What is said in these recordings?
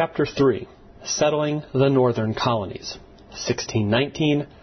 Chapter 3. Settling the Northern Colonies, 1619 to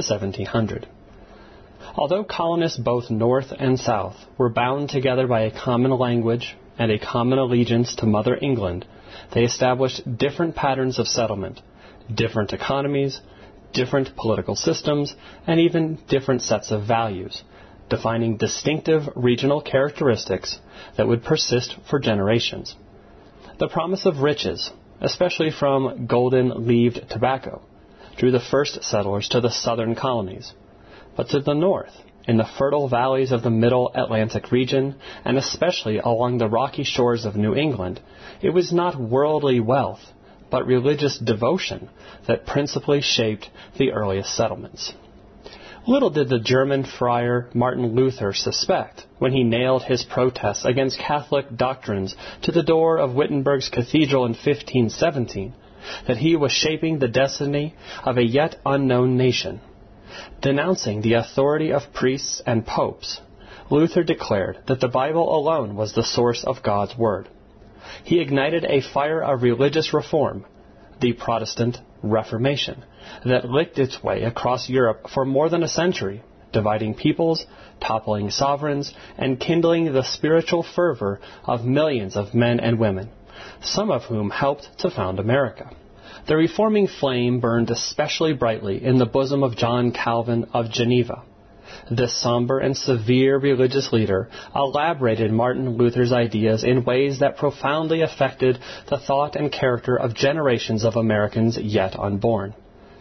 1700. Although colonists both north and south were bound together by a common language and a common allegiance to Mother England, they established different patterns of settlement, different economies, different political systems, and even different sets of values, defining distinctive regional characteristics that would persist for generations. The promise of riches, especially from golden-leaved tobacco, drew the first settlers to the southern colonies. But to the north, in the fertile valleys of the middle Atlantic region, and especially along the rocky shores of New England, it was not worldly wealth, but religious devotion that principally shaped the earliest settlements. Little did the German friar Martin Luther suspect, when he nailed his protests against Catholic doctrines to the door of Wittenberg's cathedral in 1517, that he was shaping the destiny of a yet unknown nation. Denouncing the authority of priests and popes, Luther declared that the Bible alone was the source of God's Word. He ignited a fire of religious reform, the Protestant Reformation, that licked its way across Europe for more than a century, dividing peoples, toppling sovereigns, and kindling the spiritual fervor of millions of men and women, some of whom helped to found America. The reforming flame burned especially brightly in the bosom of John Calvin of Geneva. This somber and severe religious leader elaborated Martin Luther's ideas in ways that profoundly affected the thought and character of generations of Americans yet unborn.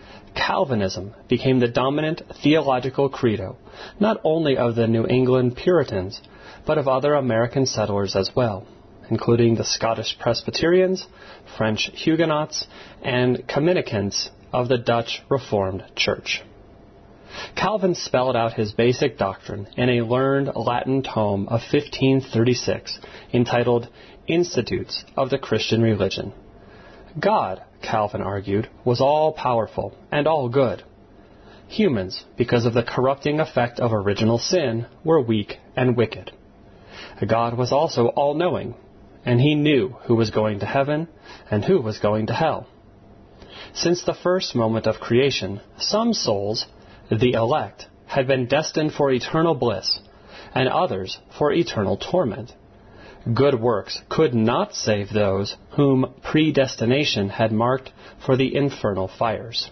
Calvinism became the dominant theological credo, not only of the New England Puritans, but of other American settlers as well, including the Scottish Presbyterians, French Huguenots, and communicants of the Dutch Reformed Church. Calvin spelled out his basic doctrine in a learned Latin tome of 1536 entitled Institutes of the Christian Religion. God, Calvin argued, was all-powerful and all good. Humans, because of the corrupting effect of original sin, were weak and wicked. God was also all-knowing, and he knew who was going to heaven and who was going to hell. Since the first moment of creation, some souls, the elect, had been destined for eternal bliss, and others for eternal torment. Good works could not save those whom predestination had marked for the infernal fires.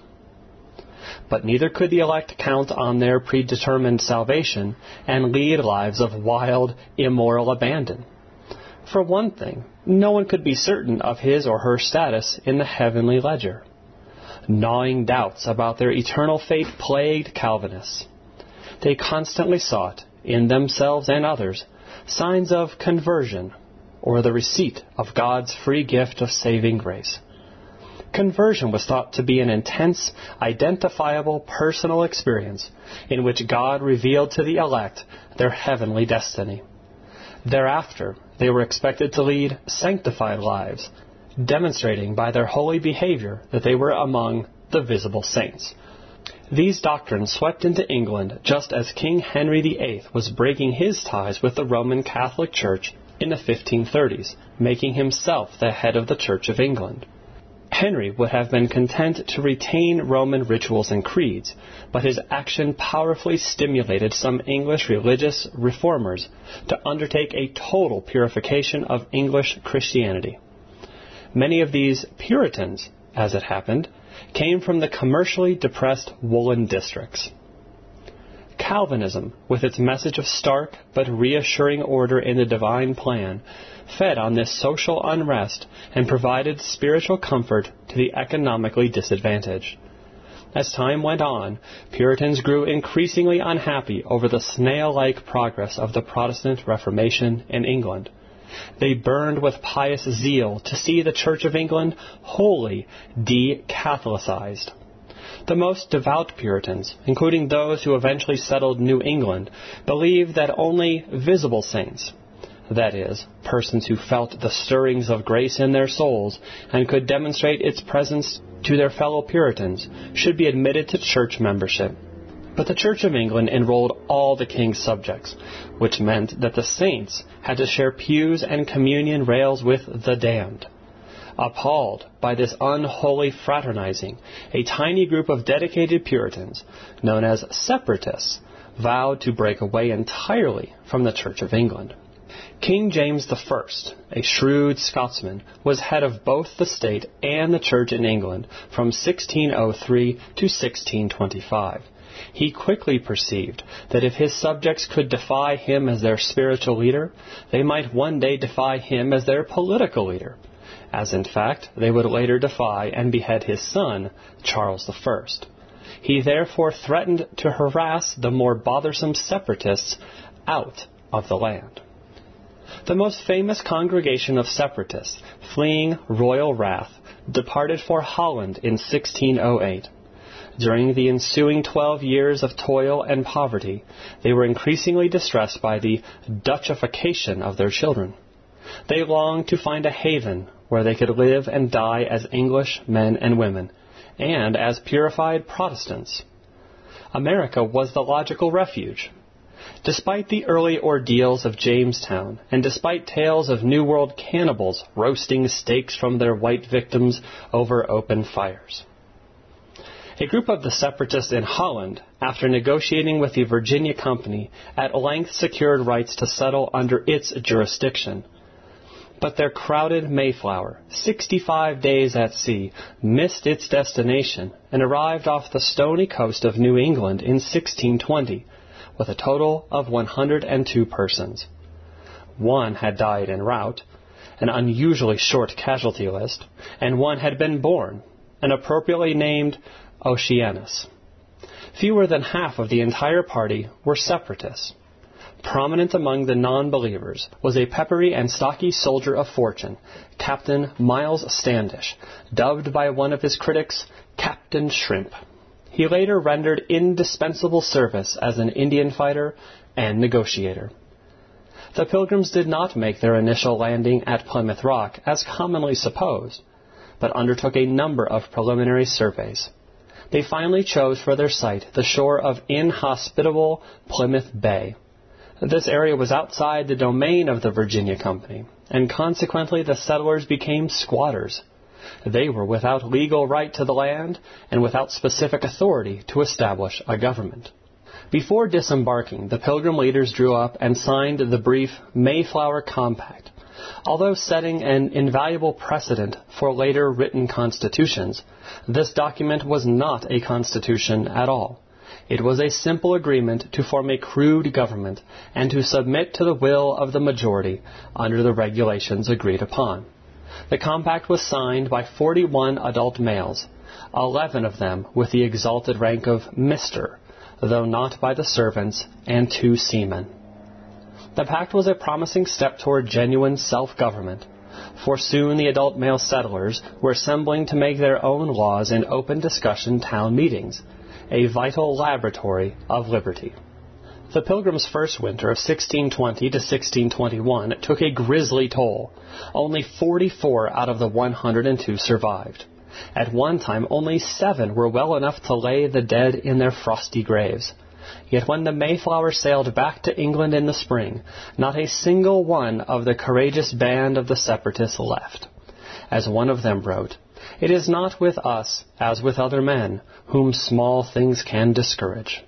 But neither could the elect count on their predetermined salvation and lead lives of wild, immoral abandon. For one thing, no one could be certain of his or her status in the heavenly ledger. Gnawing doubts about their eternal fate plagued Calvinists. They constantly sought, in themselves and others, signs of conversion, or the receipt of God's free gift of saving grace. Conversion was thought to be an intense, identifiable personal experience in which God revealed to the elect their heavenly destiny. Thereafter, they were expected to lead sanctified lives, demonstrating by their holy behavior that they were among the visible saints. These doctrines swept into England just as King Henry VIII was breaking his ties with the Roman Catholic Church in the 1530s, making himself the head of the Church of England. Henry would have been content to retain Roman rituals and creeds, but his action powerfully stimulated some English religious reformers to undertake a total purification of English Christianity. Many of these Puritans, as it happened, came from the commercially depressed woolen districts. Calvinism, with its message of stark but reassuring order in the divine plan, fed on this social unrest and provided spiritual comfort to the economically disadvantaged. As time went on, Puritans grew increasingly unhappy over the snail-like progress of the Protestant Reformation in England. They burned with pious zeal to see the Church of England wholly de-Catholicized. The most devout Puritans, including those who eventually settled New England, believed that only visible saints, that is, persons who felt the stirrings of grace in their souls and could demonstrate its presence to their fellow Puritans, should be admitted to church membership. But the Church of England enrolled all the king's subjects, which meant that the saints had to share pews and communion rails with the damned. Appalled by this unholy fraternizing, a tiny group of dedicated Puritans, known as Separatists, vowed to break away entirely from the Church of England. King James I, a shrewd Scotsman, was head of both the state and the church in England from 1603 to 1625. He quickly perceived that if his subjects could defy him as their spiritual leader, they might one day defy him as their political leader, as in fact they would later defy and behead his son, Charles I. He therefore threatened to harass the more bothersome separatists out of the land. The most famous congregation of separatists, fleeing royal wrath, departed for Holland in 1608. During the ensuing 12 years of toil and poverty, they were increasingly distressed by the Dutchification of their children. They longed to find a haven where they could live and die as English men and women, and as purified Protestants. America was the logical refuge. Despite the early ordeals of Jamestown, and despite tales of New World cannibals roasting steaks from their white victims over open fires. A group of the separatists in Holland, after negotiating with the Virginia Company, at length secured rights to settle under its jurisdiction. But their crowded Mayflower, 65 days at sea, missed its destination and arrived off the stony coast of New England in 1620, with a total of 102 persons. One had died en route, an unusually short casualty list, and one had been born, and appropriately named Oceanus. Fewer than half of the entire party were separatists. Prominent among the non-believers was a peppery and stocky soldier of fortune, Captain Miles Standish, dubbed by one of his critics Captain Shrimp. He later rendered indispensable service as an Indian fighter and negotiator. The Pilgrims did not make their initial landing at Plymouth Rock as commonly supposed, but undertook a number of preliminary surveys. They finally chose for their site the shore of inhospitable Plymouth Bay. This area was outside the domain of the Virginia Company, and consequently the settlers became squatters. They were without legal right to the land and without specific authority to establish a government. Before disembarking, the Pilgrim leaders drew up and signed the brief Mayflower Compact. Although setting an invaluable precedent for later written constitutions, this document was not a constitution at all. It was a simple agreement to form a crude government and to submit to the will of the majority under the regulations agreed upon. The compact was signed by 41 adult males, 11 of them with the exalted rank of Mr., though not by the servants, and 2 seamen. The pact was a promising step toward genuine self-government, for soon the adult male settlers were assembling to make their own laws in open discussion town meetings, a vital laboratory of liberty. The Pilgrims' first winter of 1620 to 1621 took a grisly toll. Only 44 out of the 102 survived. At one time, only 7 were well enough to lay the dead in their frosty graves. Yet when the Mayflower sailed back to England in the spring, not a single one of the courageous band of the separatists left. As one of them wrote, "It is not with us as with other men, whom small things can discourage."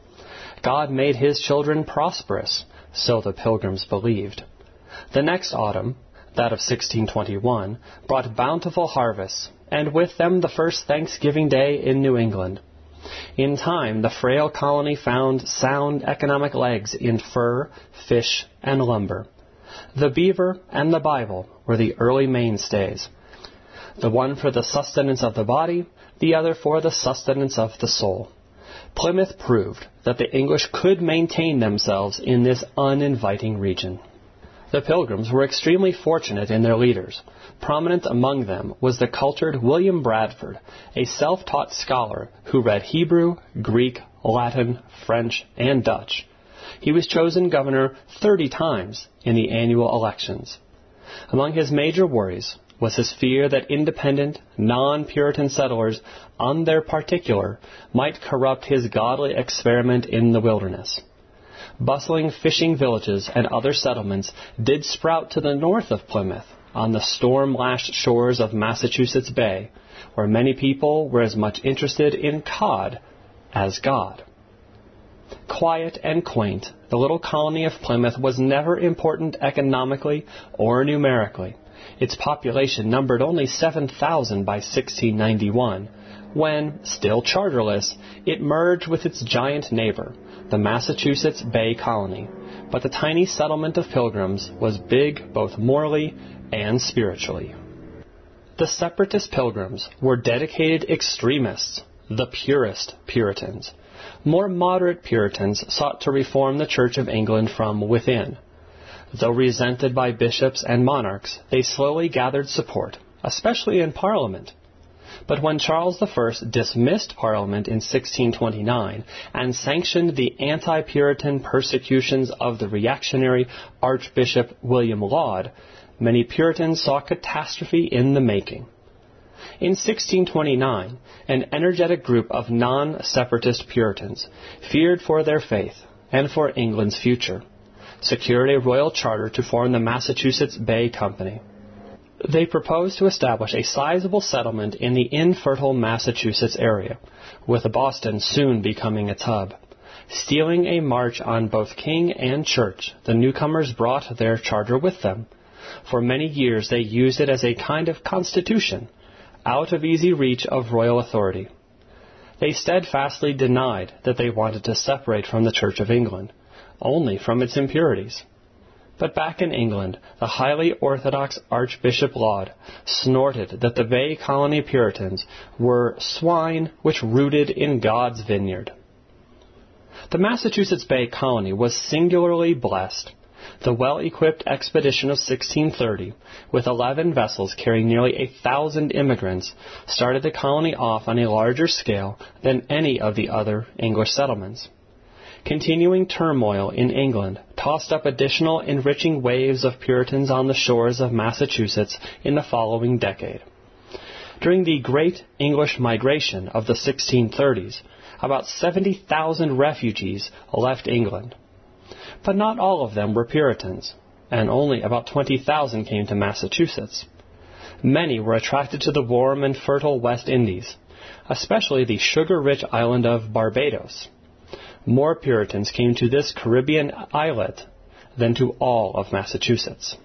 God made his children prosperous, so the Pilgrims believed. The next autumn, that of 1621, brought bountiful harvests, and with them the first Thanksgiving Day in New England. In time, the frail colony found sound economic legs in fur, fish, and lumber. The beaver and the Bible were the early mainstays, the one for the sustenance of the body, the other for the sustenance of the soul. Plymouth proved that the English could maintain themselves in this uninviting region. The Pilgrims were extremely fortunate in their leaders. Prominent among them was the cultured William Bradford, a self-taught scholar who read Hebrew, Greek, Latin, French, and Dutch. He was chosen governor 30 times in the annual elections. Among his major worries was his fear that independent, non-Puritan settlers on their particular might corrupt his godly experiment in the wilderness. Bustling fishing villages and other settlements did sprout to the north of Plymouth, on the storm-lashed shores of Massachusetts Bay, where many people were as much interested in cod as God. Quiet and quaint, the little colony of Plymouth was never important economically or numerically. Its population numbered only 7,000 by 1691, when, still charterless, it merged with its giant neighbor, the Massachusetts Bay Colony. But the tiny settlement of Pilgrims was big both morally and spiritually. The separatist Pilgrims were dedicated extremists, the purest Puritans. More moderate Puritans sought to reform the Church of England from within. Though resented by bishops and monarchs, they slowly gathered support, especially in Parliament. But when Charles I dismissed Parliament in 1629 and sanctioned the anti-Puritan persecutions of the reactionary Archbishop William Laud, many Puritans saw catastrophe in the making. In 1629, an energetic group of non-separatist Puritans, feared for their faith and for England's future, secured a royal charter to form the Massachusetts Bay Company. They proposed to establish a sizable settlement in the infertile Massachusetts area, with Boston soon becoming its hub. Stealing a march on both king and church, the newcomers brought their charter with them. For many years they used it as a kind of constitution, out of easy reach of royal authority. They steadfastly denied that they wanted to separate from the Church of England, only from its impurities. But back in England, the highly orthodox Archbishop Laud snorted that the Bay Colony Puritans were swine which rooted in God's vineyard. The Massachusetts Bay Colony was singularly blessed. The well-equipped expedition of 1630, with 11 vessels carrying nearly 1,000 immigrants, started the colony off on a larger scale than any of the other English settlements. Continuing turmoil in England tossed up additional enriching waves of Puritans on the shores of Massachusetts in the following decade. During the Great English Migration of the 1630s, about 70,000 refugees left England. But not all of them were Puritans, and only about 20,000 came to Massachusetts. Many were attracted to the warm and fertile West Indies, especially the sugar-rich island of Barbados. More Puritans came to this Caribbean islet than to all of Massachusetts.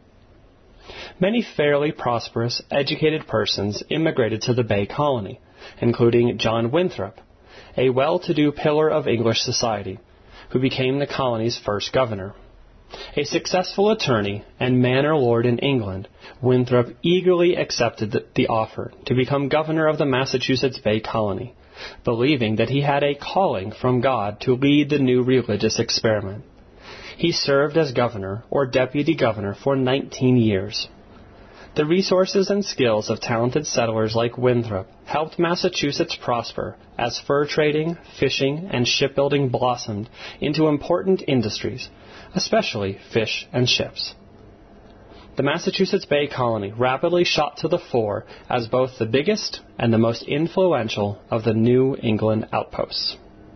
Many fairly prosperous, educated persons immigrated to the Bay Colony, including John Winthrop, a well-to-do pillar of English society, who became the colony's first governor. A successful attorney and manor lord in England, Winthrop eagerly accepted the offer to become governor of the Massachusetts Bay Colony, believing that he had a calling from God to lead the new religious experiment. He served as governor or deputy governor for 19 years. The resources and skills of talented settlers like Winthrop helped Massachusetts prosper as fur trading, fishing, and shipbuilding blossomed into important industries, especially fish and ships. The Massachusetts Bay Colony rapidly shot to the fore as both the biggest and the most influential of the New England outposts.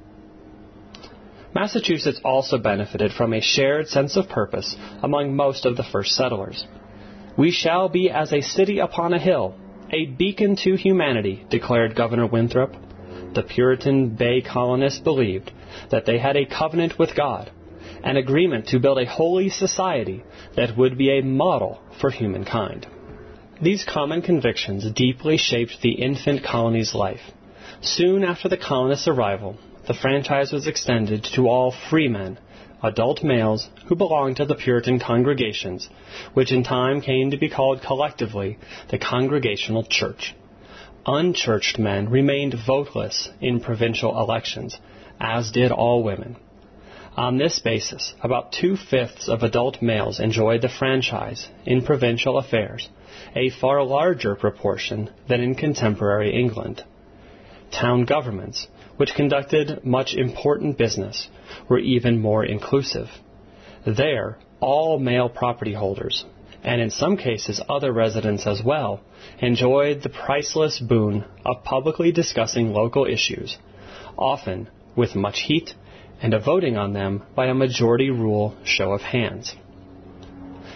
Massachusetts also benefited from a shared sense of purpose among most of the first settlers. "We shall be as a city upon a hill, a beacon to humanity," declared Governor Winthrop. The Puritan Bay colonists believed that they had a covenant with God, an agreement to build a holy society that would be a model for humankind. These common convictions deeply shaped the infant colony's life. Soon after the colonists' arrival, the franchise was extended to all freemen, adult males who belonged to the Puritan congregations, which in time came to be called collectively the Congregational Church. Unchurched men remained voteless in provincial elections, as did all women. On this basis, about 2/5 of adult males enjoyed the franchise in provincial affairs, a far larger proportion than in contemporary England. Town governments, which conducted much important business, were even more inclusive. There, all male property holders, and in some cases other residents as well, enjoyed the priceless boon of publicly discussing local issues, often with much heat, and of voting on them by a majority rule show of hands.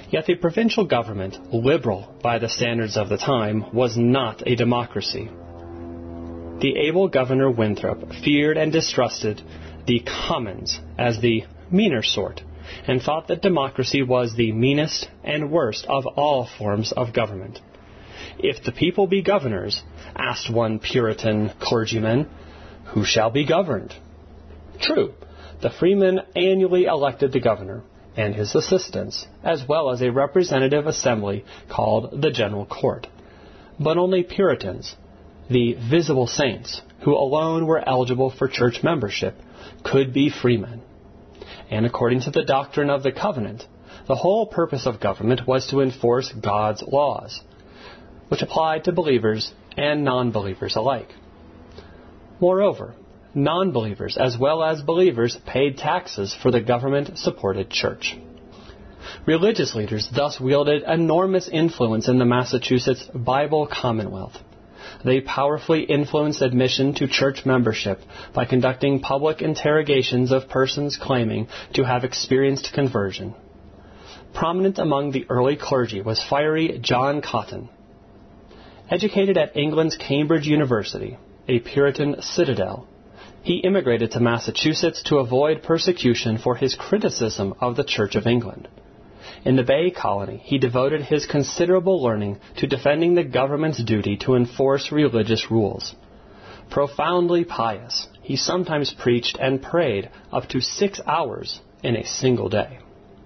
Yet the provincial government, liberal by the standards of the time, was not a democracy. The able Governor Winthrop feared and distrusted the Commons as the meaner sort, and thought that democracy was the meanest and worst of all forms of government. "If the people be governors," asked one Puritan clergyman, "who shall be governed?" True, the freemen annually elected the governor and his assistants, as well as a representative assembly called the General Court. But only Puritans, the visible saints, who alone were eligible for church membership, could be freemen. And according to the doctrine of the covenant, the whole purpose of government was to enforce God's laws, which applied to believers and non-believers alike. Moreover, non-believers as well as believers paid taxes for the government-supported church. Religious leaders thus wielded enormous influence in the Massachusetts Bible Commonwealth. They powerfully influenced admission to church membership by conducting public interrogations of persons claiming to have experienced conversion. Prominent among the early clergy was fiery John Cotton. Educated at England's Cambridge University, a Puritan citadel, he immigrated to Massachusetts to avoid persecution for his criticism of the Church of England. In the Bay Colony, he devoted his considerable learning to defending the government's duty to enforce religious rules. Profoundly pious, he sometimes preached and prayed up to 6 hours in a single day.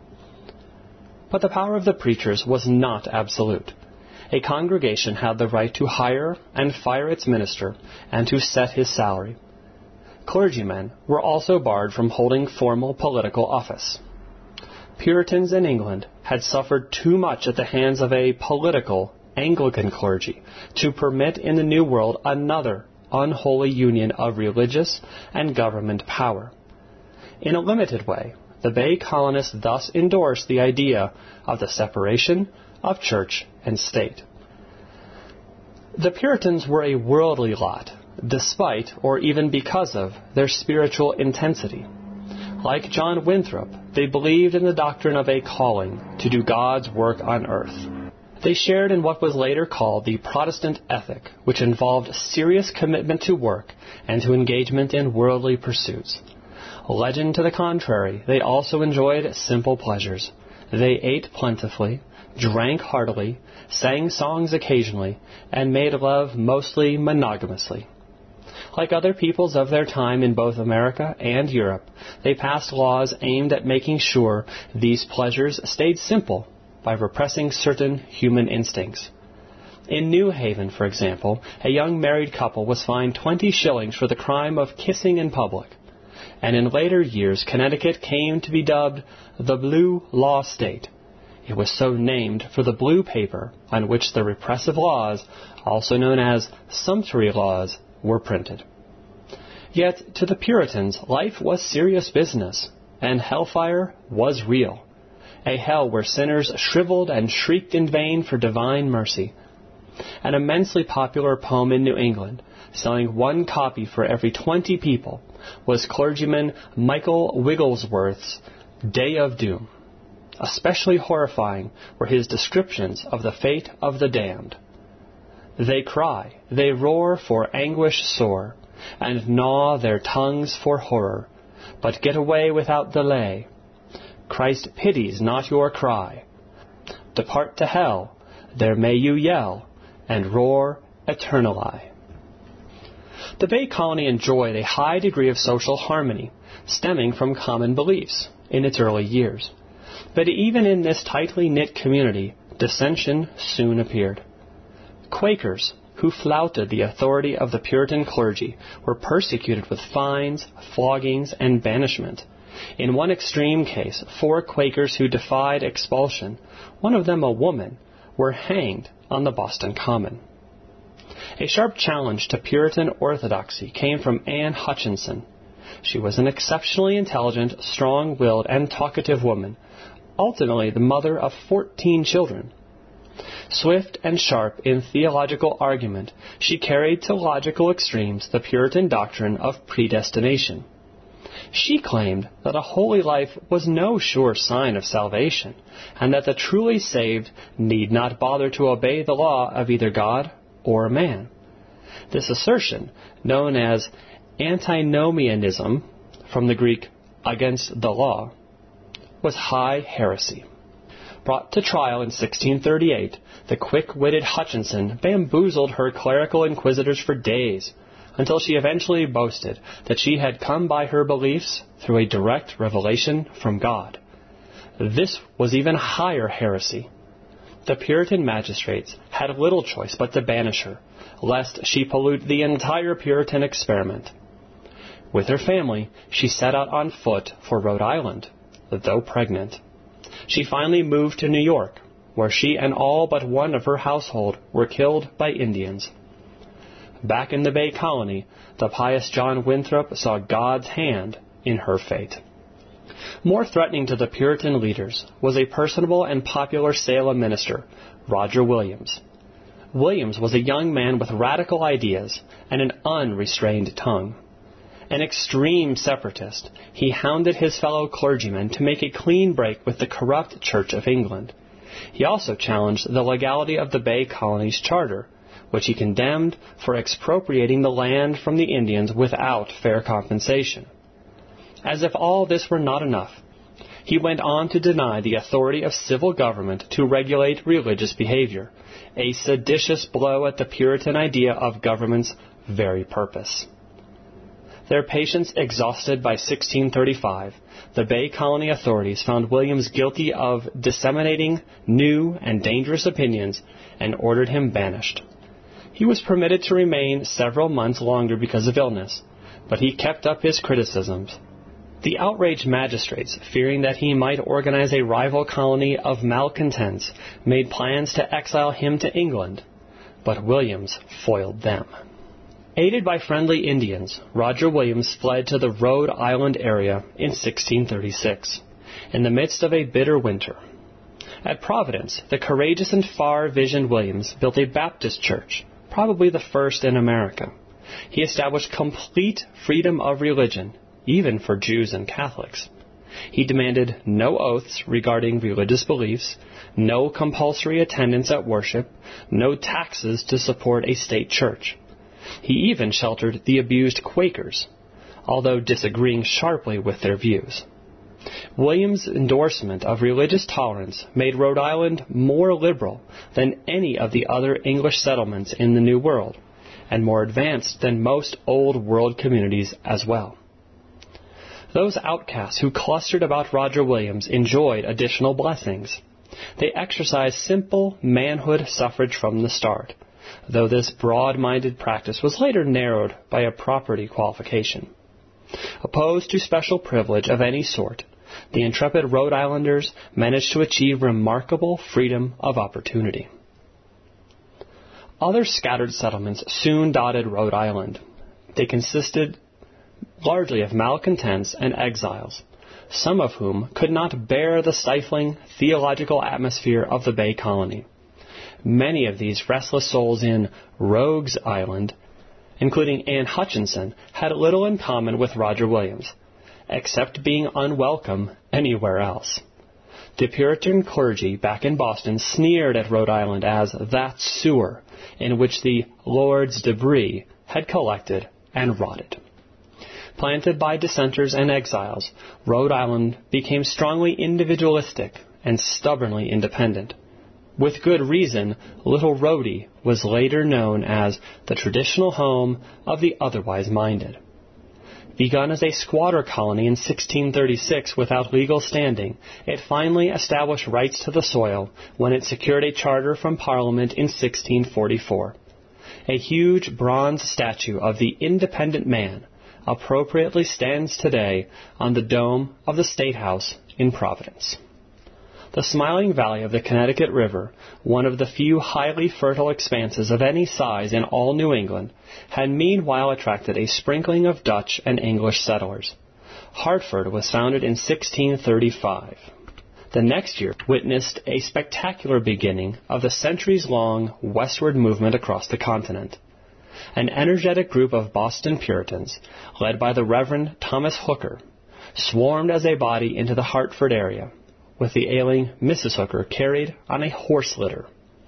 But the power of the preachers was not absolute. A congregation had the right to hire and fire its minister and to set his salary. Clergymen were also barred from holding formal political office. Puritans in England had suffered too much at the hands of a political Anglican clergy to permit in the New World another unholy union of religious and government power. In a limited way, the Bay colonists thus endorsed the idea of the separation of church and state. The Puritans were a worldly lot, despite or even because of their spiritual intensity. Like John Winthrop, they believed in the doctrine of a calling to do God's work on earth. They shared in what was later called the Protestant ethic, which involved serious commitment to work and to engagement in worldly pursuits. Legend to the contrary, they also enjoyed simple pleasures. They ate plentifully, drank heartily, sang songs occasionally, and made love mostly monogamously. Like other peoples of their time in both America and Europe, they passed laws aimed at making sure these pleasures stayed simple by repressing certain human instincts. In New Haven, for example, a young married couple was fined 20 shillings for the crime of kissing in public. And in later years, Connecticut came to be dubbed the Blue Law State. It was so named for the blue paper on which the repressive laws, also known as sumptuary laws, were printed. Yet, to the Puritans, life was serious business, and hellfire was real. A hell where sinners shriveled and shrieked in vain for divine mercy. An immensely popular poem in New England, selling 1 copy for every 20 people, was clergyman Michael Wigglesworth's Day of Doom. Especially horrifying were his descriptions of the fate of the damned. They cry, they roar for anguish sore, and gnaw their tongues for horror, but get away without delay. Christ pities not your cry. Depart to hell, there may you yell, and roar eternally. The Bay Colony enjoyed a high degree of social harmony, stemming from common beliefs in its early years. But even in this tightly knit community, dissension soon appeared. Quakers, who flouted the authority of the Puritan clergy, were persecuted with fines, floggings, and banishment. In one extreme case, 4 Quakers who defied expulsion, one of them a woman, were hanged on the Boston Common. A sharp challenge to Puritan orthodoxy came from Anne Hutchinson. She was an exceptionally intelligent, strong-willed, and talkative woman, ultimately the mother of 14 children. Swift and sharp in theological argument, she carried to logical extremes the Puritan doctrine of predestination. She claimed that a holy life was no sure sign of salvation, and that the truly saved need not bother to obey the law of either God or man. This assertion, known as antinomianism, from the Greek against the law, was high heresy. Brought to trial in 1638, the quick-witted Hutchinson bamboozled her clerical inquisitors for days, until she eventually boasted that she had come by her beliefs through a direct revelation from God. This was even higher heresy. The Puritan magistrates had little choice but to banish her, lest she pollute the entire Puritan experiment. With her family, she set out on foot for Rhode Island, though pregnant. She finally moved to New York, where she and all but one of her household were killed by Indians. Back in the Bay Colony, the pious John Winthrop saw God's hand in her fate. More threatening to the Puritan leaders was a personable and popular Salem minister, Roger Williams. Williams was a young man with radical ideas and an unrestrained tongue. An extreme separatist, he hounded his fellow clergymen to make a clean break with the corrupt Church of England. He also challenged the legality of the Bay Colony's charter, which he condemned for expropriating the land from the Indians without fair compensation. As if all this were not enough, he went on to deny the authority of civil government to regulate religious behavior, a seditious blow at the Puritan idea of government's very purpose. Their patience exhausted by 1635, the Bay Colony authorities found Williams guilty of disseminating new and dangerous opinions and ordered him banished. He was permitted to remain several months longer because of illness, but he kept up his criticisms. The outraged magistrates, fearing that he might organize a rival colony of malcontents, made plans to exile him to England, but Williams foiled them. Aided by friendly Indians, Roger Williams fled to the Rhode Island area in 1636, in the midst of a bitter winter. At Providence, the courageous and far-visioned Williams built a Baptist church, probably the first in America. He established complete freedom of religion, even for Jews and Catholics. He demanded no oaths regarding religious beliefs, no compulsory attendance at worship, no taxes to support a state church. He even sheltered the abused Quakers, although disagreeing sharply with their views. Williams' endorsement of religious tolerance made Rhode Island more liberal than any of the other English settlements in the New World, and more advanced than most Old World communities as well. Those outcasts who clustered about Roger Williams enjoyed additional blessings. They exercised simple manhood suffrage from the start, though this broad-minded practice was later narrowed by a property qualification. Opposed to special privilege of any sort, the intrepid Rhode Islanders managed to achieve remarkable freedom of opportunity. Other scattered settlements soon dotted Rhode Island. They consisted largely of malcontents and exiles, some of whom could not bear the stifling theological atmosphere of the Bay Colony. Many of these restless souls in Rogues Island, including Anne Hutchinson, had little in common with Roger Williams, except being unwelcome anywhere else. The Puritan clergy back in Boston sneered at Rhode Island as that sewer in which the Lord's debris had collected and rotted. Planted by dissenters and exiles, Rhode Island became strongly individualistic and stubbornly independent. With good reason, Little Rhodey was later known as the traditional home of the otherwise minded. Begun as a squatter colony in 1636 without legal standing, it finally established rights to the soil when it secured a charter from Parliament in 1644. A huge bronze statue of the independent man appropriately stands today on the dome of the State House in Providence. The smiling valley of the Connecticut River, one of the few highly fertile expanses of any size in all New England, had meanwhile attracted a sprinkling of Dutch and English settlers. Hartford was founded in 1635. The next year witnessed a spectacular beginning of the centuries-long westward movement across the continent. an energetic group of Boston Puritans, led by the Reverend Thomas Hooker, swarmed as a body into the Hartford area, with the ailing Mrs. Hooker carried on a horse litter.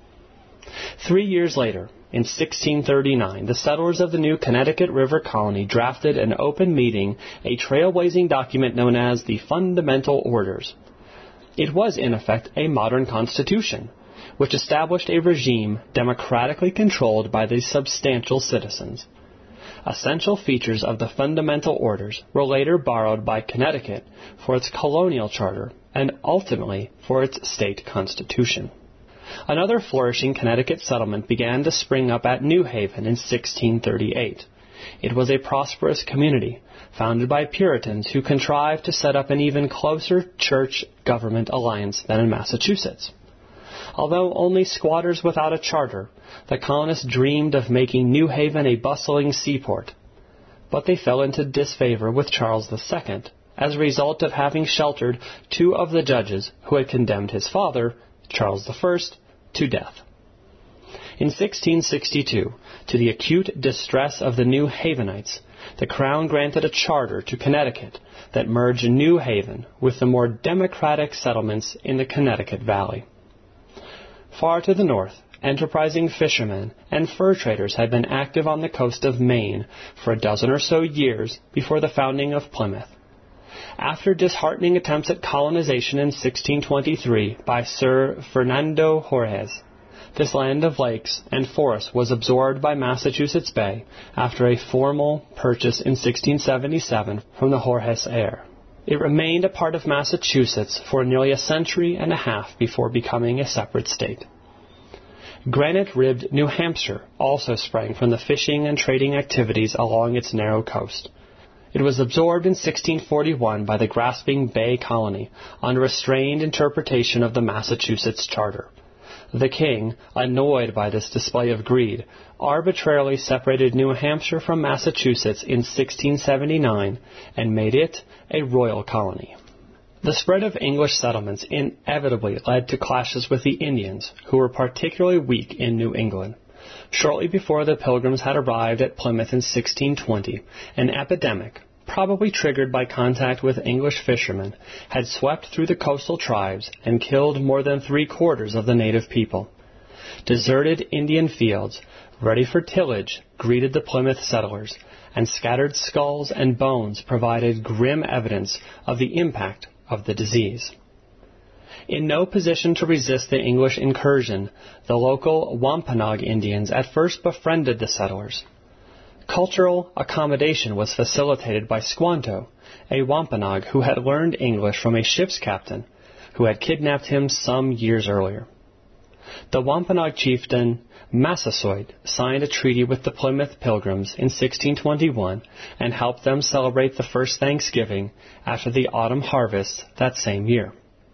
3 years later, in 1639, the settlers of the new Connecticut River Colony drafted an open meeting, a trailblazing document known as the Fundamental Orders. It was, in effect, a modern constitution, which established a regime democratically controlled by the substantial citizens. Essential features of the Fundamental Orders were later borrowed by Connecticut for its colonial charter and ultimately for its state constitution. Another flourishing Connecticut settlement began to spring up at New Haven in 1638. It was a prosperous community, founded by Puritans who contrived to set up an even closer church-government alliance than in Massachusetts. Although only squatters without a charter, the colonists dreamed of making New Haven a bustling seaport. But they fell into disfavor with Charles II as a result of having sheltered 2 of the judges who had condemned his father, Charles I, to death. In 1662, to the acute distress of the New Havenites, the Crown granted a charter to Connecticut that merged New Haven with the more democratic settlements in the Connecticut Valley. Far to the north, enterprising fishermen and fur traders had been active on the coast of Maine for a dozen or so years before the founding of Plymouth. After disheartening attempts at colonization in 1623 by Sir Fernando Jorges, this land of lakes and forests was absorbed by Massachusetts Bay after a formal purchase in 1677 from the Jorges heir. It remained a part of Massachusetts for nearly a century and a half before becoming a separate state. Granite-ribbed New Hampshire also sprang from the fishing and trading activities along its narrow coast. It was absorbed in 1641 by the grasping Bay Colony under a strained interpretation of the Massachusetts Charter. The king, annoyed by this display of greed, arbitrarily separated New Hampshire from Massachusetts in 1679 and made it a royal colony. The spread of English settlements inevitably led to clashes with the Indians, who were particularly weak in New England. Shortly before the Pilgrims had arrived at Plymouth in 1620, an epidemic, probably triggered by contact with English fishermen, had swept through the coastal tribes and killed more than 3/4 of the native people. Deserted Indian fields, ready for tillage, greeted the Plymouth settlers, and scattered skulls and bones provided grim evidence of the impact of the disease. In no position to resist the English incursion, the local Wampanoag Indians at first befriended the settlers. Cultural accommodation was facilitated by Squanto, a Wampanoag who had learned English from a ship's captain who had kidnapped him some years earlier. The Wampanoag chieftain Massasoit signed a treaty with the Plymouth Pilgrims in 1621 and helped them celebrate the first Thanksgiving after the autumn harvest that same year.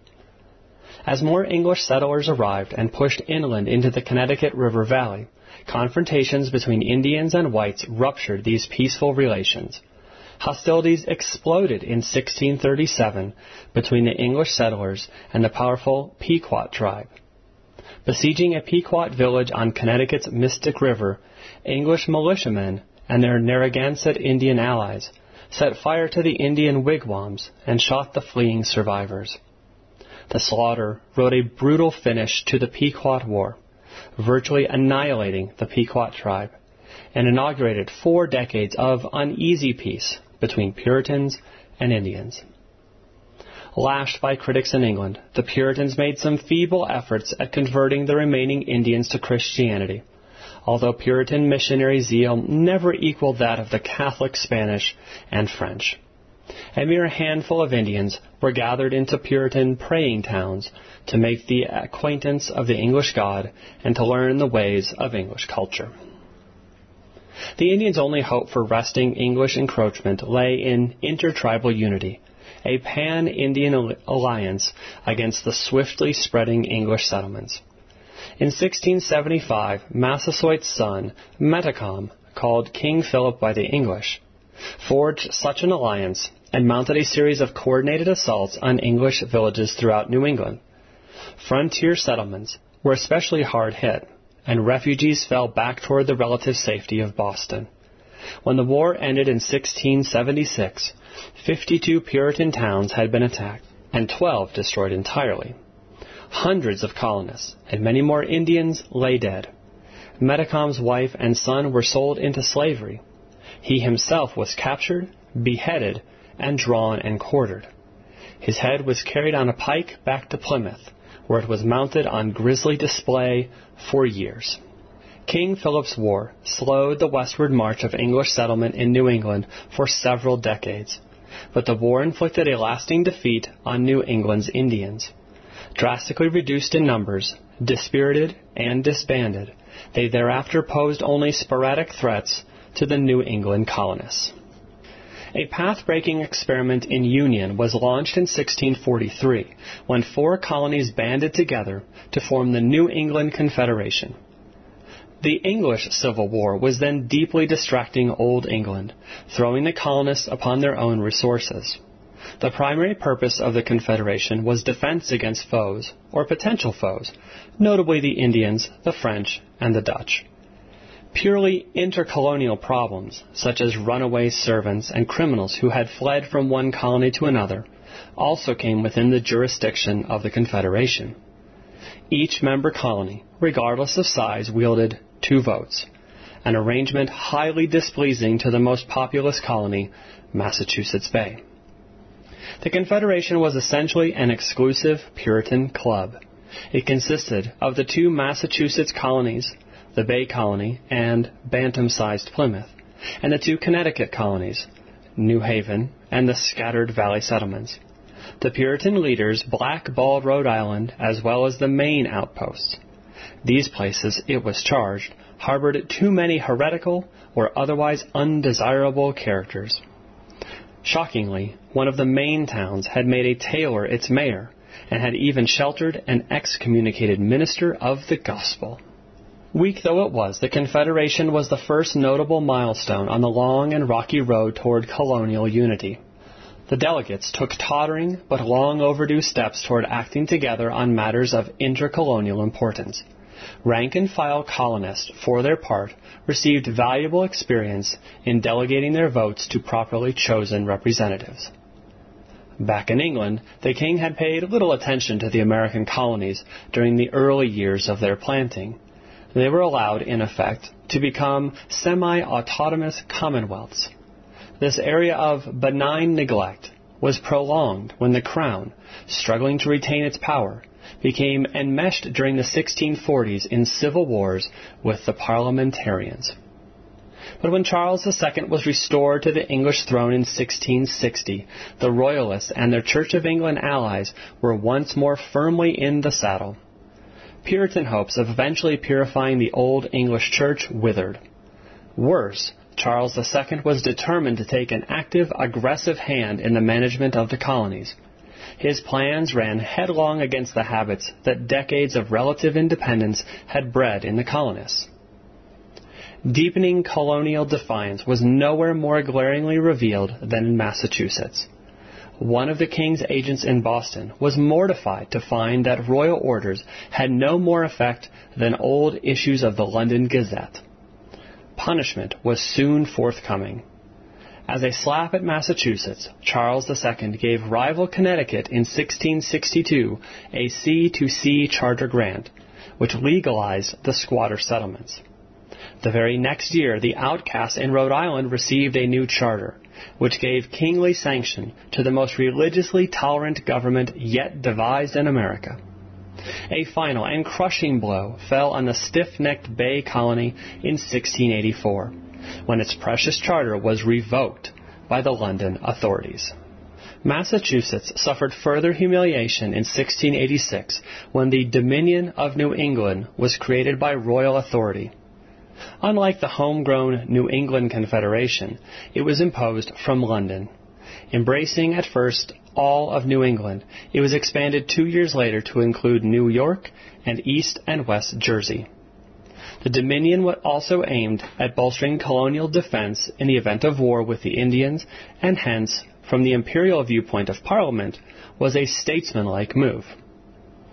As more English settlers arrived and pushed inland into the Connecticut River Valley, confrontations between Indians and whites ruptured these peaceful relations. Hostilities exploded in 1637 between the English settlers and the powerful Pequot tribe. Besieging a Pequot village on Connecticut's Mystic River, English militiamen and their Narragansett Indian allies set fire to the Indian wigwams and shot the fleeing survivors. The slaughter wrote a brutal finish to the Pequot War, virtually annihilating the Pequot tribe, and inaugurated 4 decades of uneasy peace between Puritans and Indians. Lashed by critics in England, the Puritans made some feeble efforts at converting the remaining Indians to Christianity, although Puritan missionary zeal never equaled that of the Catholic Spanish and French. A mere handful of Indians were gathered into Puritan praying towns to make the acquaintance of the English God and to learn the ways of English culture. The Indians' only hope for wresting English encroachment lay in intertribal unity, a pan-Indian alliance against the swiftly spreading English settlements. In 1675, Massasoit's son, Metacom, called King Philip by the English, forged such an alliance and mounted a series of coordinated assaults on English villages throughout New England. Frontier settlements were especially hard hit, and refugees fell back toward the relative safety of Boston. When the war ended in 1676, 52 Puritan towns had been attacked, and 12 destroyed entirely. Hundreds of colonists and many more Indians lay dead. Metacom's wife and son were sold into slavery. He himself was captured, beheaded, and drawn and quartered. His head was carried on a pike back to Plymouth, where it was mounted on grisly display for years. King Philip's War slowed the westward march of English settlement in New England for several decades, but the war inflicted a lasting defeat on New England's Indians. Drastically reduced in numbers, dispirited, and disbanded, they thereafter posed only sporadic threats to the New England colonists. A path-breaking experiment in union was launched in 1643 when 4 colonies banded together to form the New England Confederation. The English Civil War was then deeply distracting Old England, throwing the colonists upon their own resources. The primary purpose of the Confederation was defense against foes, or potential foes, notably the Indians, the French, and the Dutch. Purely intercolonial problems, such as runaway servants and criminals who had fled from one colony to another, also came within the jurisdiction of the Confederation. Each member colony, regardless of size, wielded 2 votes, an arrangement highly displeasing to the most populous colony, Massachusetts Bay. The Confederation was essentially an exclusive Puritan club. It consisted of the 2 Massachusetts colonies, the Bay Colony and Bantam-sized Plymouth, and the 2 Connecticut colonies, New Haven and the scattered valley settlements. The Puritan leaders blackballed Rhode Island as well as the Maine outposts. These places, it was charged, harbored too many heretical or otherwise undesirable characters. Shockingly, one of the Maine towns had made a tailor its mayor, and had even sheltered an excommunicated minister of the gospel. Weak though it was, the Confederation was the first notable milestone on the long and rocky road toward colonial unity. The delegates took tottering but long overdue steps toward acting together on matters of intercolonial importance. Rank-and-file colonists, for their part, received valuable experience in delegating their votes to properly chosen representatives. Back in England, the king had paid little attention to the American colonies during the early years of their planting. They were allowed, in effect, to become semi-autonomous commonwealths. This area of benign neglect was prolonged when the Crown, struggling to retain its power, became enmeshed during the 1640s in civil wars with the parliamentarians. But when Charles II was restored to the English throne in 1660, the Royalists and their Church of England allies were once more firmly in the saddle. Puritan hopes of eventually purifying the old English Church withered. Worse, Charles II was determined to take an active, aggressive hand in the management of the colonies. His plans ran headlong against the habits that decades of relative independence had bred in the colonists. Deepening colonial defiance was nowhere more glaringly revealed than in Massachusetts. One of the king's agents in Boston was mortified to find that royal orders had no more effect than old issues of the London Gazette. Punishment was soon forthcoming. As a slap at Massachusetts, Charles II gave rival Connecticut in 1662 a sea-to-sea charter grant, which legalized the squatter settlements. The very next year, the outcasts in Rhode Island received a new charter, which gave kingly sanction to the most religiously tolerant government yet devised in America. A final and crushing blow fell on the stiff-necked Bay Colony in 1684, when its precious charter was revoked by the London authorities. Massachusetts suffered further humiliation in 1686 when the Dominion of New England was created by royal authority. Unlike the homegrown New England Confederation, it was imposed from London. Embracing at first all of New England, it was expanded 2 years later to include New York and East and West Jersey. The Dominion was also aimed at bolstering colonial defense in the event of war with the Indians, and hence, from the imperial viewpoint of Parliament, was a statesmanlike move.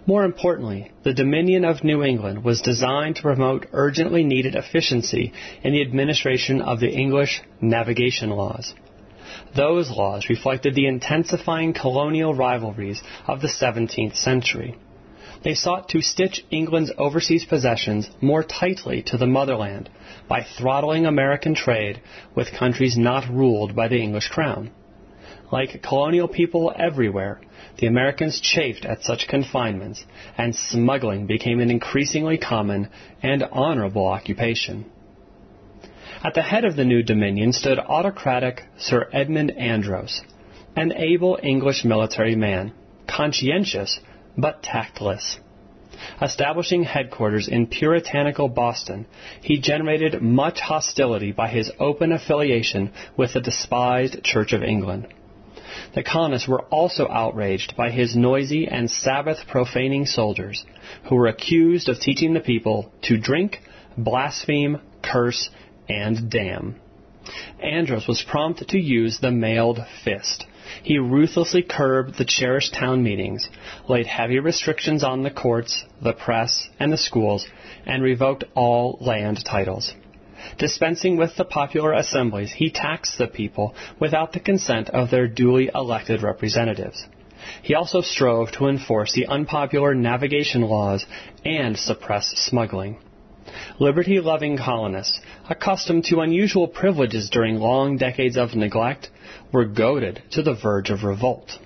More importantly, the Dominion of New England was designed to promote urgently needed efficiency in the administration of the English navigation laws. Those laws reflected the intensifying colonial rivalries of the 17th century. They sought to stitch England's overseas possessions more tightly to the motherland by throttling American trade with countries not ruled by the English crown. Like colonial people everywhere, the Americans chafed at such confinements, and smuggling became an increasingly common and honorable occupation. At the head of the new dominion stood autocratic Sir Edmund Andros, an able English military man, conscientious but tactless. Establishing headquarters in puritanical Boston, he generated much hostility by his open affiliation with the despised Church of England. The colonists were also outraged by his noisy and Sabbath-profaning soldiers, who were accused of teaching the people to drink, blaspheme, curse, and damn. Andros was prompt to use the mailed fist. He ruthlessly curbed the cherished town meetings, laid heavy restrictions on the courts, the press, and the schools, and revoked all land titles. Dispensing with the popular assemblies, he taxed the people without the consent of their duly elected representatives. He also strove to enforce the unpopular navigation laws and suppress smuggling. Liberty-loving colonists, accustomed to unusual privileges during long decades of neglect, were goaded to the verge of revolt.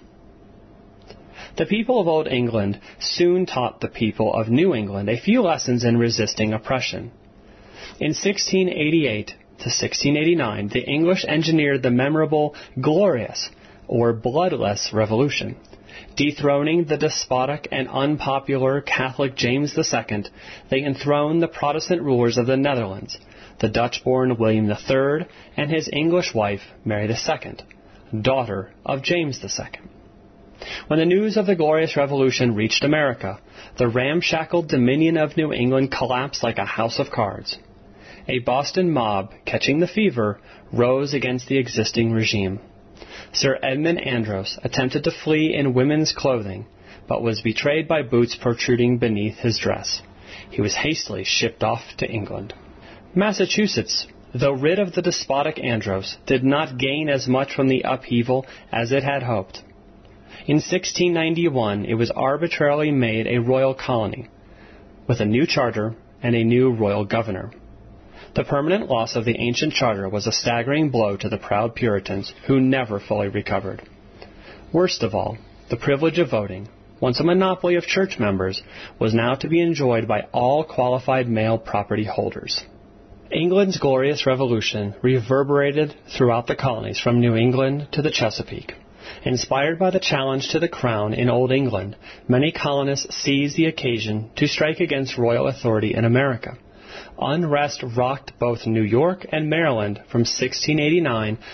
The people of Old England soon taught the people of New England a few lessons in resisting oppression. In 1688 to 1689, the English engineered the memorable Glorious, or Bloodless Revolution. Dethroning the despotic and unpopular Catholic James II, they enthroned the Protestant rulers of the Netherlands, the Dutch-born William III and his English wife, Mary II, daughter of James II. When the news of the Glorious Revolution reached America, the ramshackle Dominion of New England collapsed like a house of cards. A Boston mob, catching the fever, rose against the existing regime. Sir Edmund Andros attempted to flee in women's clothing, but was betrayed by boots protruding beneath his dress. He was hastily shipped off to England. Massachusetts, though rid of the despotic Andros, did not gain as much from the upheaval as it had hoped. In 1691, it was arbitrarily made a royal colony, with a new charter and a new royal governor. The permanent loss of the ancient charter was a staggering blow to the proud Puritans, who never fully recovered. Worst of all, the privilege of voting, once a monopoly of church members, was now to be enjoyed by all qualified male property holders. England's Glorious Revolution reverberated throughout the colonies from New England to the Chesapeake. Inspired by the challenge to the crown in Old England, many colonists seized the occasion to strike against royal authority in America. Unrest rocked both New York and Maryland from 1689 to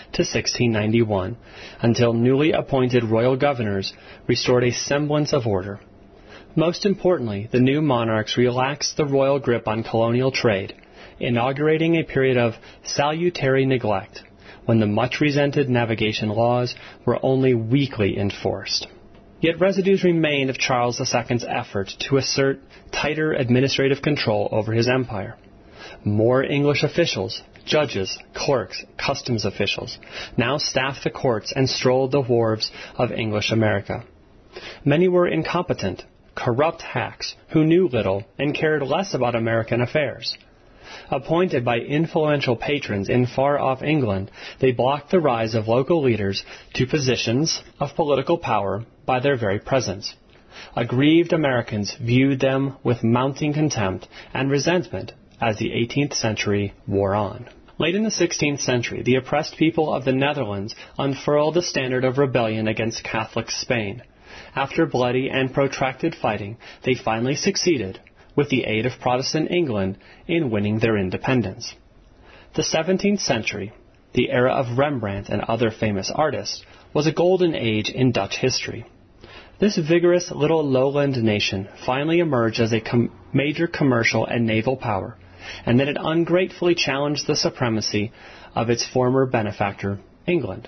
1691, until newly appointed royal governors restored a semblance of order. Most importantly, the new monarchs relaxed the royal grip on colonial trade, inaugurating a period of salutary neglect, when the much-resented navigation laws were only weakly enforced. Yet residues remained of Charles II's effort to assert tighter administrative control over his empire. More English officials, judges, clerks, customs officials, now staffed the courts and strolled the wharves of English America. Many were incompetent, corrupt hacks who knew little and cared less about American affairs. Appointed by influential patrons in far-off England, they blocked the rise of local leaders to positions of political power by their very presence. Aggrieved Americans viewed them with mounting contempt and resentment as the 18th century wore on. Late in the 16th century, the oppressed people of the Netherlands unfurled the standard of rebellion against Catholic Spain. After bloody and protracted fighting, they finally succeeded, with the aid of Protestant England, in winning their independence. The 17th century, the era of Rembrandt and other famous artists, was a golden age in Dutch history. This vigorous little lowland nation finally emerged as a major commercial and naval power, and then it ungratefully challenged the supremacy of its former benefactor, England.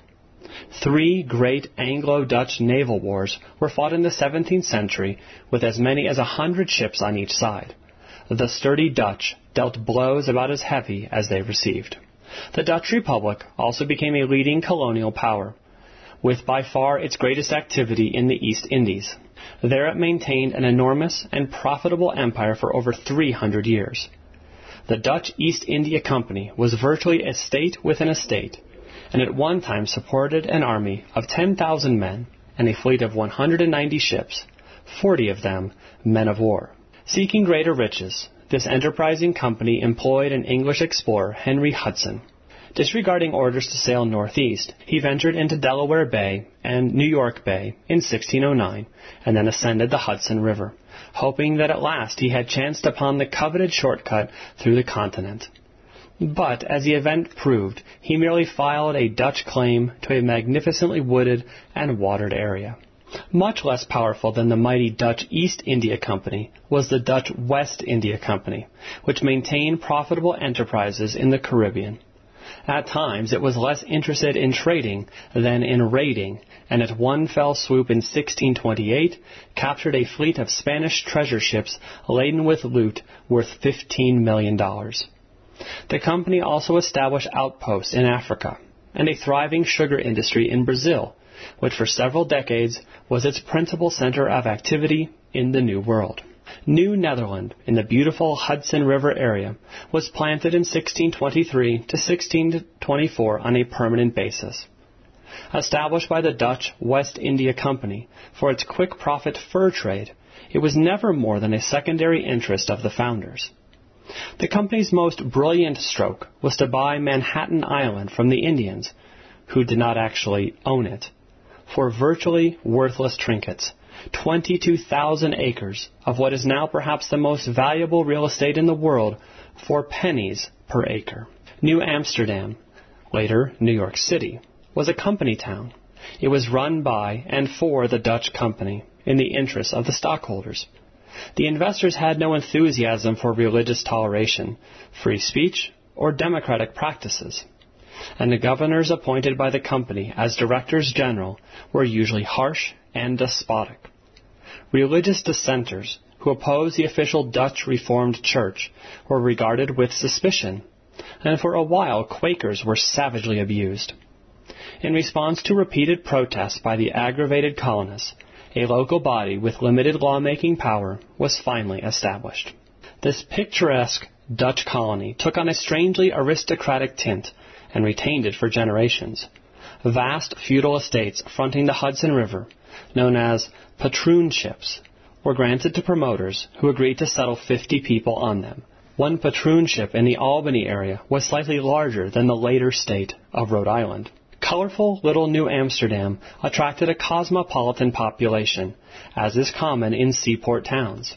3 great Anglo-Dutch naval wars were fought in the 17th century with as many as 100 ships on each side. The sturdy Dutch dealt blows about as heavy as they received. The Dutch Republic also became a leading colonial power, with by far its greatest activity in the East Indies. There it maintained an enormous and profitable empire for over 300 years. The Dutch East India Company was virtually a state within a state, and at one time supported an army of 10,000 men and a fleet of 190 ships, 40 of them men of war. Seeking greater riches, this enterprising company employed an English explorer, Henry Hudson. Disregarding orders to sail northeast, he ventured into Delaware Bay and New York Bay in 1609, and then ascended the Hudson River, hoping that at last he had chanced upon the coveted shortcut through the continent. But, as the event proved, he merely filed a Dutch claim to a magnificently wooded and watered area. Much less powerful than the mighty Dutch East India Company was the Dutch West India Company, which maintained profitable enterprises in the Caribbean. At times, it was less interested in trading than in raiding, and at one fell swoop in 1628 captured a fleet of Spanish treasure ships laden with loot worth $15 million. The company also established outposts in Africa and a thriving sugar industry in Brazil, which for several decades was its principal center of activity in the New World. New Netherland, in the beautiful Hudson River area, was planted in 1623 to 1624 on a permanent basis. Established by the Dutch West India Company for its quick profit fur trade, it was never more than a secondary interest of the founders. The company's most brilliant stroke was to buy Manhattan Island from the Indians, who did not actually own it, for virtually worthless trinkets, 22,000 acres of what is now perhaps the most valuable real estate in the world for pennies per acre. New Amsterdam, later New York City, was a company town. It was run by and for the Dutch company in the interests of the stockholders. The investors had no enthusiasm for religious toleration, free speech, or democratic practices, and the governors appointed by the company as directors general were usually harsh and despotic. Religious dissenters who opposed the official Dutch Reformed Church were regarded with suspicion, and for a while Quakers were savagely abused. In response to repeated protests by the aggravated colonists, a local body with limited lawmaking power was finally established. This picturesque Dutch colony took on a strangely aristocratic tint and retained it for generations. Vast feudal estates fronting the Hudson River, known as patroonships, were granted to promoters who agreed to settle 50 people on them. One patroonship in the Albany area was slightly larger than the later state of Rhode Island. Colorful little New Amsterdam attracted a cosmopolitan population, as is common in seaport towns.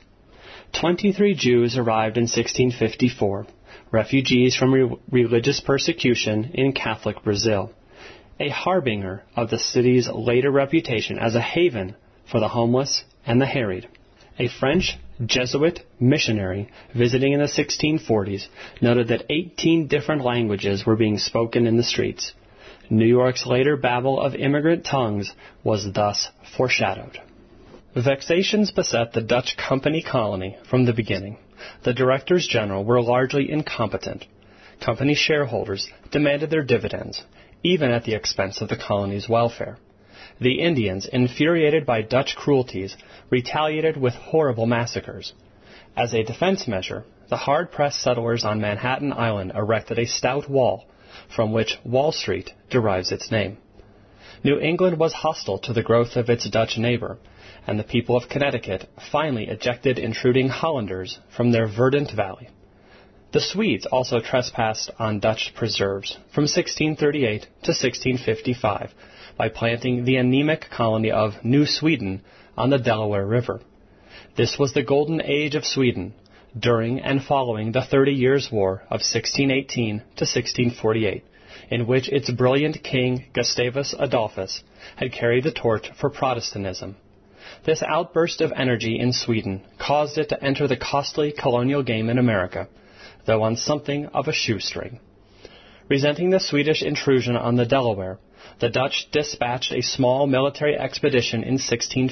23 Jews arrived in 1654, refugees from religious persecution in Catholic Brazil, a harbinger of the city's later reputation as a haven for the homeless and the harried. A French Jesuit missionary visiting in the 1640s noted that 18 different languages were being spoken in the streets. New York's later babel of immigrant tongues was thus foreshadowed. Vexations beset the Dutch company colony from the beginning. The directors general were largely incompetent. Company shareholders demanded their dividends, even at the expense of the colony's welfare. The Indians, infuriated by Dutch cruelties, retaliated with horrible massacres. As a defense measure, the hard-pressed settlers on Manhattan Island erected a stout wall, from which Wall Street derives its name. New England was hostile to the growth of its Dutch neighbor, and the people of Connecticut finally ejected intruding Hollanders from their verdant valley. The Swedes also trespassed on Dutch preserves from 1638 to 1655 by planting the anemic colony of New Sweden on the Delaware River. This was the golden age of Sweden, during and following the 30 Years' War of 1618 to 1648, in which its brilliant king Gustavus Adolphus had carried the torch for Protestantism. This outburst of energy in Sweden caused it to enter the costly colonial game in America, though on something of a shoestring. Resenting the Swedish intrusion on the Delaware, The Dutch dispatched a small military expedition in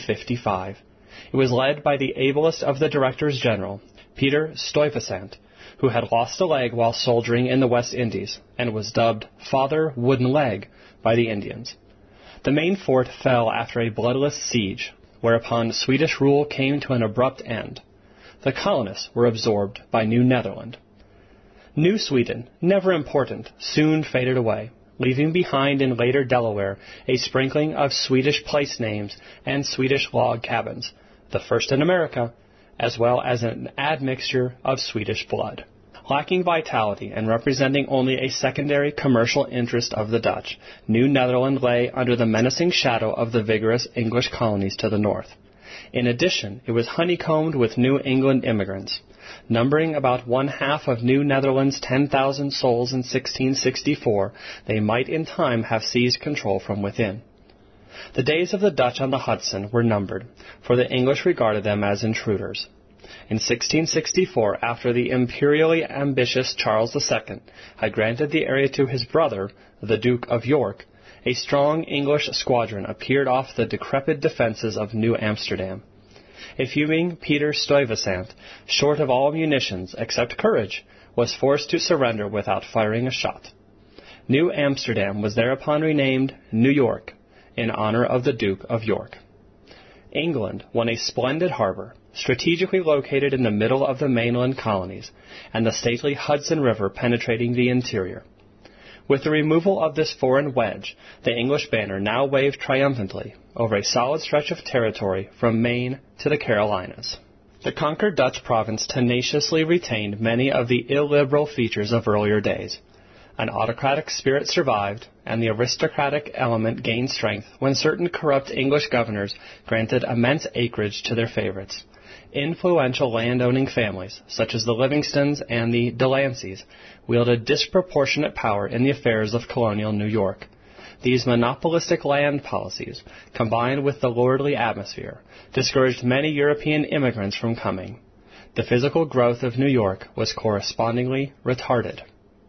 1655. It was led by the ablest of the Directors General, Peter Stuyvesant, who had lost a leg while soldiering in the West Indies and was dubbed Father Wooden Leg by the Indians. The main fort fell after a bloodless siege, whereupon Swedish rule came to an abrupt end. The colonists were absorbed by New Netherland. New Sweden, never important, soon faded away, leaving behind in later Delaware a sprinkling of Swedish place names and Swedish log cabins, the first in America, as well as an admixture of Swedish blood. Lacking vitality and representing only a secondary commercial interest of the Dutch, New Netherland lay under the menacing shadow of the vigorous English colonies to the north. In addition, it was honeycombed with New England immigrants. Numbering about one-half of New Netherland's 10,000 souls in 1664, they might in time have seized control from within. The days of the Dutch on the Hudson were numbered, for the English regarded them as intruders. In 1664, after the imperially ambitious Charles II had granted the area to his brother, the Duke of York, a strong English squadron appeared off the decrepit defenses of New Amsterdam. A fuming Peter Stuyvesant, short of all munitions except courage, was forced to surrender without firing a shot. New Amsterdam was thereupon renamed New York, in honor of the Duke of York. England won a splendid harbor, strategically located in the middle of the mainland colonies, and the stately Hudson River penetrating the interior. With the removal of this foreign wedge, the English banner now waved triumphantly over a solid stretch of territory from Maine to the Carolinas. The conquered Dutch province tenaciously retained many of the illiberal features of earlier days. An autocratic spirit survived, and the aristocratic element gained strength when certain corrupt English governors granted immense acreage to their favorites. Influential landowning families, such as the Livingstons and the Delanceys, wielded disproportionate power in the affairs of colonial New York. These monopolistic land policies, combined with the lordly atmosphere, discouraged many European immigrants from coming. The physical growth of New York was correspondingly retarded.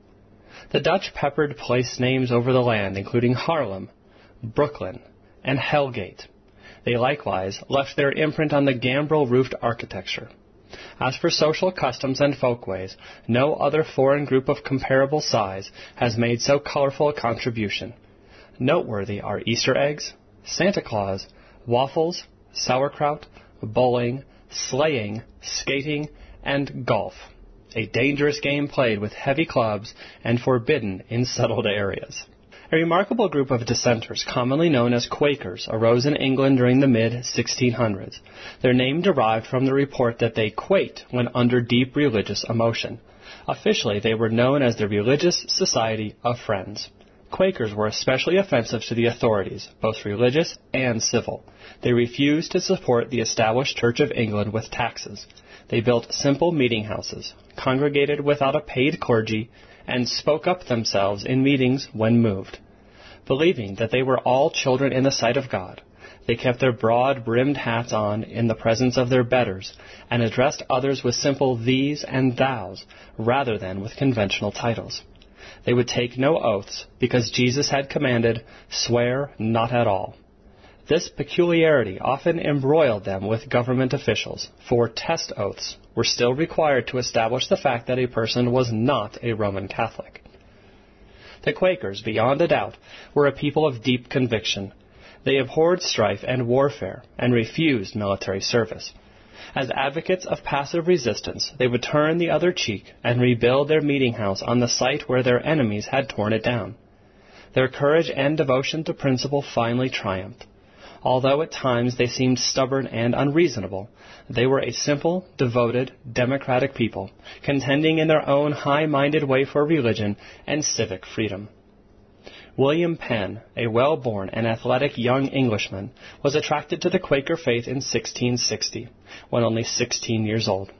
The Dutch peppered place names over the land, including Harlem, Brooklyn, and Hellgate. They likewise left their imprint on the gambrel-roofed architecture. As for social customs and folkways, no other foreign group of comparable size has made so colorful a contribution. Noteworthy are Easter eggs, Santa Claus, waffles, sauerkraut, bowling, sleighing, skating, and golf, a dangerous game played with heavy clubs and forbidden in settled areas. A remarkable group of dissenters, commonly known as Quakers, arose in England during the mid-1600s. Their name derived from the report that they quaked when under deep religious emotion. Officially, they were known as the Religious Society of Friends. Quakers were especially offensive to the authorities, both religious and civil. They refused to support the established Church of England with taxes. They built simple meeting houses, congregated without a paid clergy, and spoke up themselves in meetings when moved. Believing that they were all children in the sight of God, they kept their broad-brimmed hats on in the presence of their betters, and addressed others with simple these and thous, rather than with conventional titles. They would take no oaths, because Jesus had commanded, "Swear not at all." This peculiarity often embroiled them with government officials, for test oaths were still required to establish the fact that a person was not a Roman Catholic. The Quakers, beyond a doubt, were a people of deep conviction. They abhorred strife and warfare, and refused military service. As advocates of passive resistance, they would turn the other cheek and rebuild their meeting house on the site where their enemies had torn it down. Their courage and devotion to principle finally triumphed. Although at times they seemed stubborn and unreasonable, they were a simple, devoted, democratic people, contending in their own high-minded way for religion and civic freedom. William Penn, a well-born and athletic young Englishman, was attracted to the Quaker faith in 1660, when only 16 years old.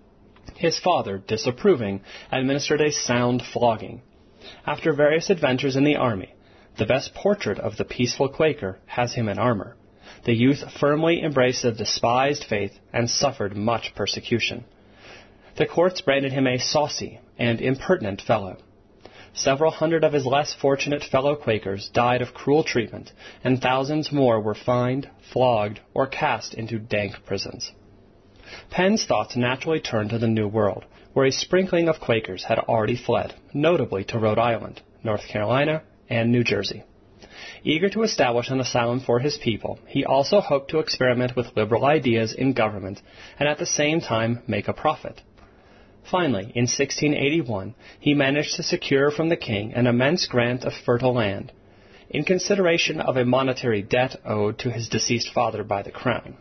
His father, disapproving, administered a sound flogging. After various adventures in the army, the best portrait of the peaceful Quaker has him in armor. The youth firmly embraced the despised faith and suffered much persecution. The courts branded him a saucy and impertinent fellow. several hundred of his less fortunate fellow Quakers died of cruel treatment, and thousands more were fined, flogged, or cast into dank prisons. Penn's thoughts naturally turned to the New World, where a sprinkling of Quakers had already fled, notably to Rhode Island, North Carolina, and New Jersey. Eager to establish an asylum for his people, he also hoped to experiment with liberal ideas in government and at the same time make a profit. Finally, in 1681, he managed to secure from the king an immense grant of fertile land, in consideration of a monetary debt owed to his deceased father by the crown.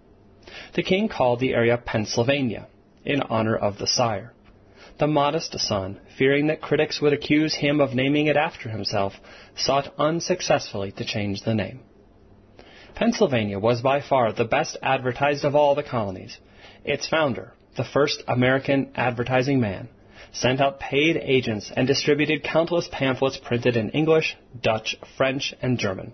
The king called the area Pennsylvania, in honor of the sire. The modest son, fearing that critics would accuse him of naming it after himself, sought unsuccessfully to change the name. Pennsylvania was by far the best advertised of all the colonies. Its founder, the first American advertising man, sent out paid agents and distributed countless pamphlets printed in English, Dutch, French, and German.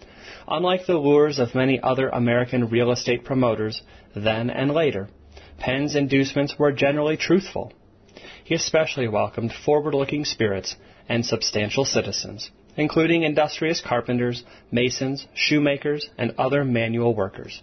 Unlike the lures of many other American real estate promoters, then and later, Penn's inducements were generally truthful. He especially welcomed forward-looking spirits and substantial citizens, including industrious carpenters, masons, shoemakers, and other manual workers.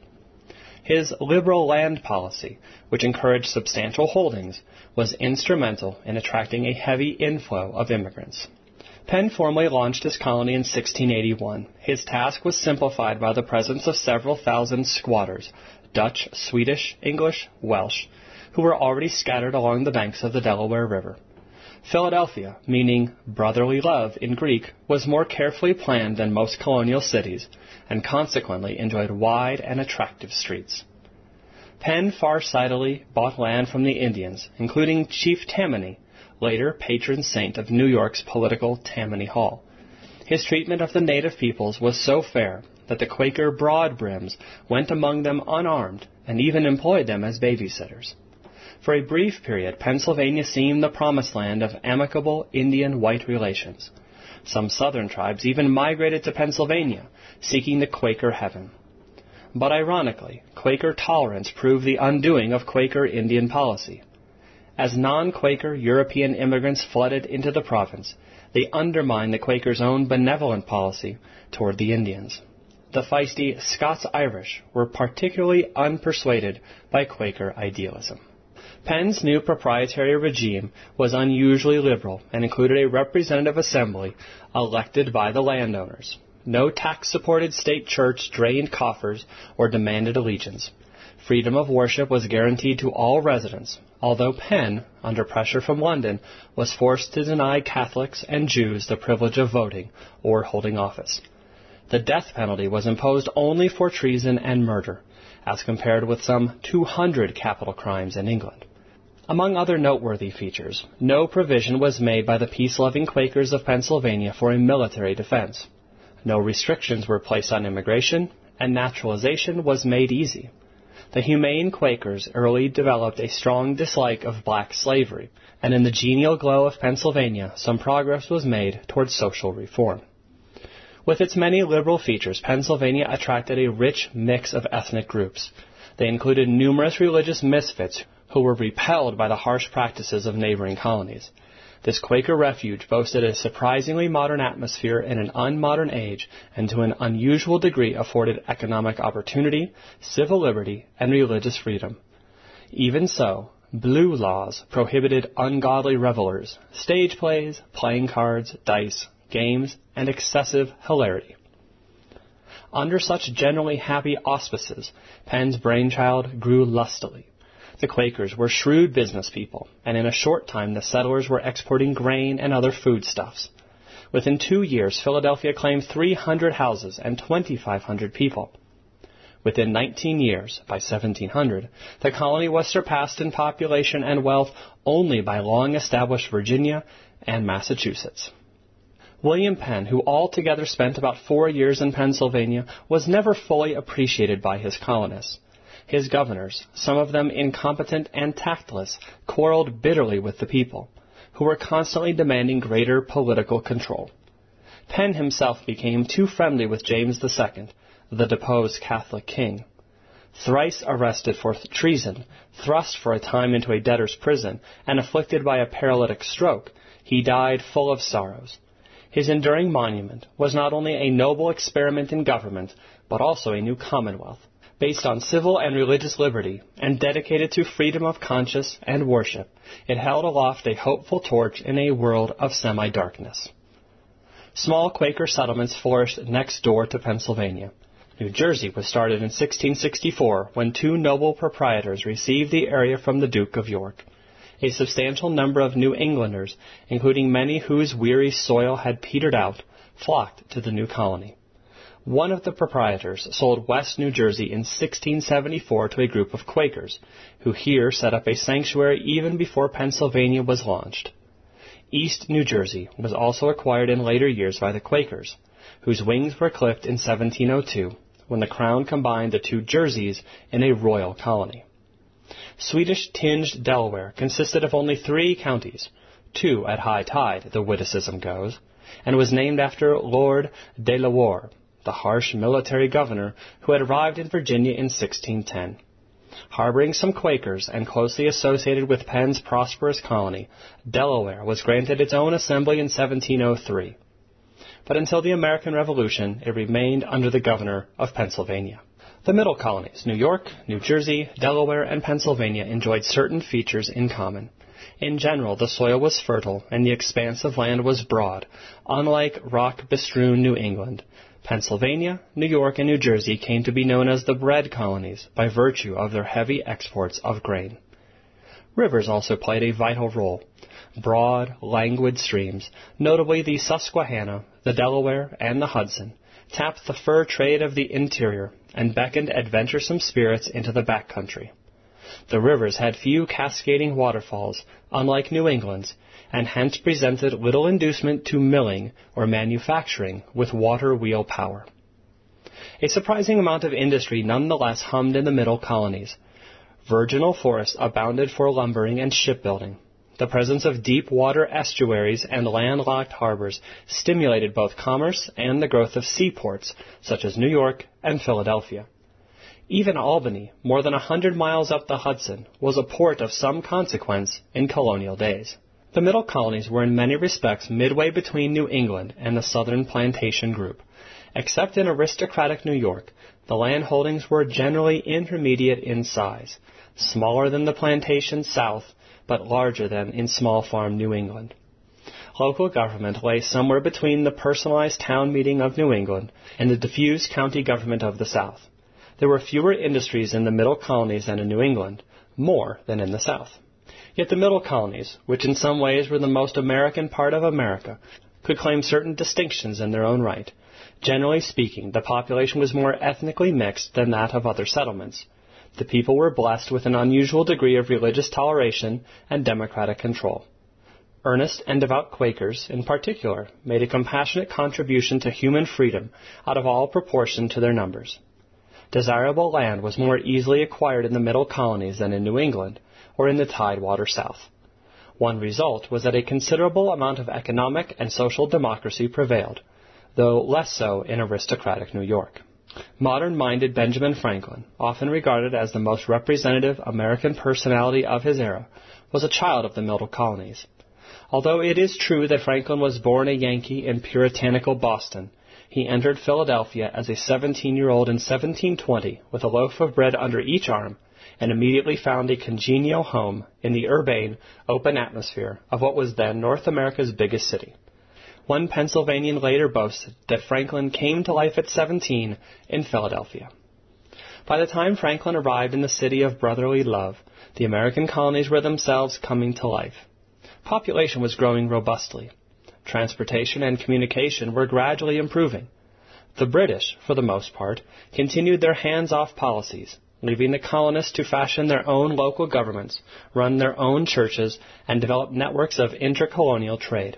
His liberal land policy, which encouraged substantial holdings, was instrumental in attracting a heavy inflow of immigrants. Penn formally launched his colony in 1681. His task was simplified by the presence of several thousand squatters, Dutch, Swedish, English, Welsh, who were already scattered along the banks of the Delaware River. Philadelphia, meaning brotherly love in Greek, was more carefully planned than most colonial cities, and consequently enjoyed wide and attractive streets. Penn farsightedly bought land from the Indians, including Chief Tammany, later patron saint of New York's political Tammany Hall. His treatment of the native peoples was so fair that the Quaker Broadbrims went among them unarmed and even employed them as babysitters. For a brief period, Pennsylvania seemed the promised land of amicable Indian-white relations. Some southern tribes even migrated to Pennsylvania, seeking the Quaker heaven. But ironically, Quaker tolerance proved the undoing of Quaker Indian policy. As non-Quaker European immigrants flooded into the province, they undermined the Quakers' own benevolent policy toward the Indians. The feisty Scots-Irish were particularly unpersuaded by Quaker idealism. Penn's new proprietary regime was unusually liberal and included a representative assembly elected by the landowners. No tax-supported state church drained coffers or demanded allegiance. Freedom of worship was guaranteed to all residents, although Penn, under pressure from London, was forced to deny Catholics and Jews the privilege of voting or holding office. The death penalty was imposed only for treason and murder, as compared with some 200 capital crimes in England. Among other noteworthy features, no provision was made by the peace-loving Quakers of Pennsylvania for a military defense. No restrictions were placed on immigration, and naturalization was made easy. The humane Quakers early developed a strong dislike of black slavery, and in the genial glow of Pennsylvania, some progress was made towards social reform. With its many liberal features, Pennsylvania attracted a rich mix of ethnic groups. They included numerous religious misfits who were repelled by the harsh practices of neighboring colonies. This Quaker refuge boasted a surprisingly modern atmosphere in an unmodern age, and to an unusual degree afforded economic opportunity, civil liberty, and religious freedom. Even so, blue laws prohibited ungodly revelers, stage plays, playing cards, dice, games, and excessive hilarity. Under such generally happy auspices, Penn's brainchild grew lustily. The Quakers were shrewd business people, and in a short time the settlers were exporting grain and other foodstuffs. Within 2 years, Philadelphia claimed 300 houses and 2,500 people. Within 19 years, by 1700, the colony was surpassed in population and wealth only by long-established Virginia and Massachusetts. William Penn, who altogether spent about 4 years in Pennsylvania, was never fully appreciated by his colonists. His governors, some of them incompetent and tactless, quarreled bitterly with the people, who were constantly demanding greater political control. Penn himself became too friendly with James II, the deposed Catholic king. Thrice arrested for treason, thrust for a time into a debtor's prison, and afflicted by a paralytic stroke, He died full of sorrows. His enduring monument was not only a noble experiment in government, but also a new commonwealth, based on civil and religious liberty, and dedicated to freedom of conscience and worship. It held aloft a hopeful torch in a world of semi-darkness. Small Quaker settlements flourished next door to Pennsylvania. New Jersey was started in 1664 when two noble proprietors received the area from the Duke of York. A substantial number of New Englanders, including many whose weary soil had petered out, flocked to the new colony. One of the proprietors sold West New Jersey in 1674 to a group of Quakers, who here set up a sanctuary even before Pennsylvania was launched. East New Jersey was also acquired in later years by the Quakers, whose wings were clipped in 1702, when the Crown combined the two Jerseys in a royal colony. Swedish-tinged Delaware consisted of only 3 counties, 2 at high tide, the witticism goes, and was named after Lord de la Warr, the harsh military governor who had arrived in Virginia in 1610. Harboring some Quakers and closely associated with Penn's prosperous colony, Delaware was granted its own assembly in 1703. But until the American Revolution, it remained under the governor of Pennsylvania. The Middle Colonies, New York, New Jersey, Delaware, and Pennsylvania, enjoyed certain features in common. In general, the soil was fertile and the expanse of land was broad, unlike rock-bestrewn New England. Pennsylvania, New York, and New Jersey came to be known as the bread colonies by virtue of their heavy exports of grain. Rivers also played a vital role. Broad, languid streams, notably the Susquehanna, the Delaware, and the Hudson, tapped the fur trade of the interior and beckoned adventuresome spirits into the back country. The rivers had few cascading waterfalls, unlike New England's, and hence presented little inducement to milling or manufacturing with water-wheel power. A surprising amount of industry nonetheless hummed in the Middle Colonies. Virginal forests abounded for lumbering and shipbuilding. The presence of deep-water estuaries and landlocked harbors stimulated both commerce and the growth of seaports, such as New York and Philadelphia. Even Albany, more than 100 miles up the Hudson, was a port of some consequence in colonial days. The Middle Colonies were in many respects midway between New England and the Southern plantation group. Except in aristocratic New York, the land holdings were generally intermediate in size, smaller than the plantations south, but larger than in small farm New England. Local government lay somewhere between the personalized town meeting of New England and the diffuse county government of the South. There were fewer industries in the Middle Colonies than in New England, more than in the South. Yet the Middle Colonies, which in some ways were the most American part of America, could claim certain distinctions in their own right. Generally speaking, the population was more ethnically mixed than that of other settlements. The people were blessed with an unusual degree of religious toleration and democratic control. Earnest and devout Quakers, in particular, made a compassionate contribution to human freedom out of all proportion to their numbers. Desirable land was more easily acquired in the Middle Colonies than in New England or in the Tidewater South. One result was that a considerable amount of economic and social democracy prevailed, though less so in aristocratic New York. Modern-minded Benjamin Franklin, often regarded as the most representative American personality of his era, was a child of the Middle Colonies. Although it is true that Franklin was born a Yankee in puritanical Boston, he entered Philadelphia as a 17-year-old in 1720 with a loaf of bread under each arm and immediately found a congenial home in the urbane, open atmosphere of what was then North America's biggest city. One Pennsylvanian later boasted that Franklin came to life at 17 in Philadelphia. By the time Franklin arrived in the city of brotherly love, the American colonies were themselves coming to life. Population was growing robustly. Transportation and communication were gradually improving. The British, for the most part, continued their hands-off policies, leaving the colonists to fashion their own local governments, run their own churches, and develop networks of intercolonial trade.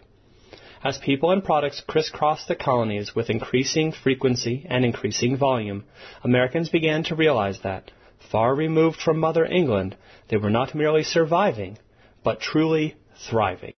As people and products crisscrossed the colonies with increasing frequency and increasing volume, Americans began to realize that, far removed from Mother England, they were not merely surviving, but truly thriving.